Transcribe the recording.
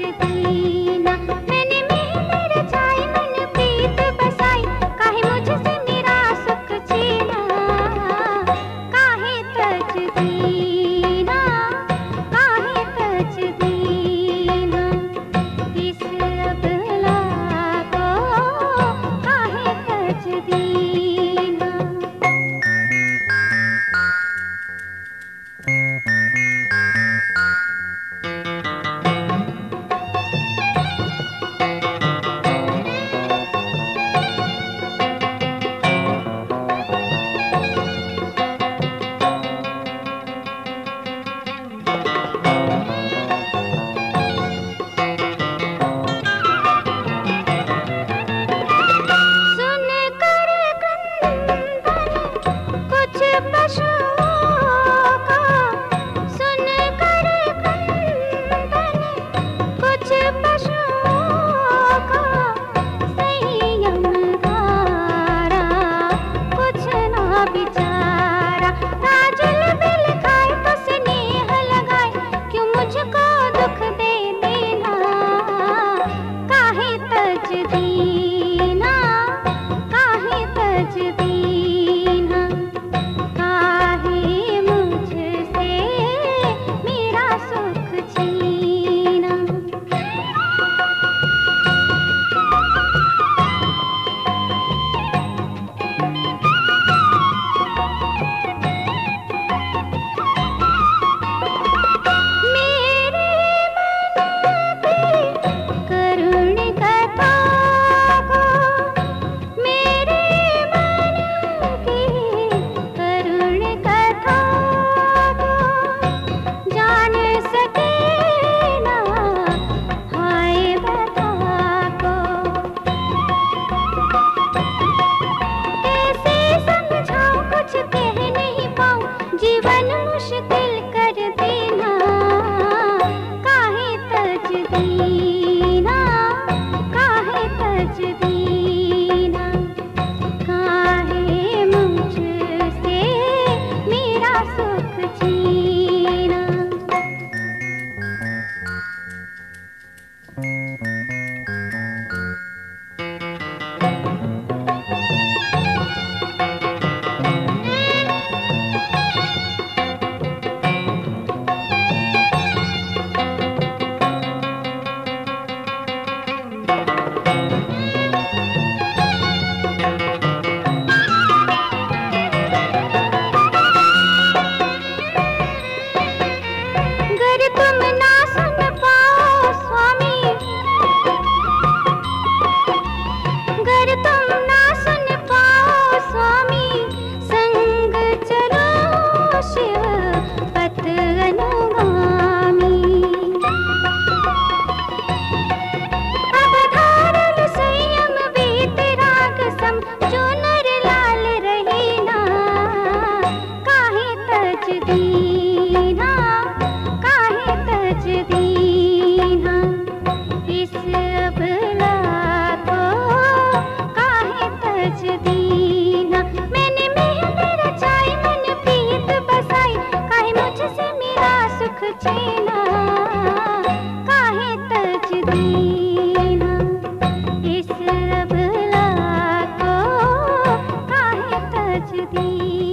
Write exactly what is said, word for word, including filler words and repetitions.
दीना। मैंने मेहंदी रचाई मन प्रीत बसाई, काहे मुझसे मेरा सुख छीना। काहे तज दीना, काहे तज दीना, इस अबला को काहे तज दीना। जीवन मुश्किल कर देना, काहे तज दीना, काहे तज दीना, काहे मुझसे मेरा सुख छीना। छीना, काहे तज दीना, इस अबला को काहे तज दीना।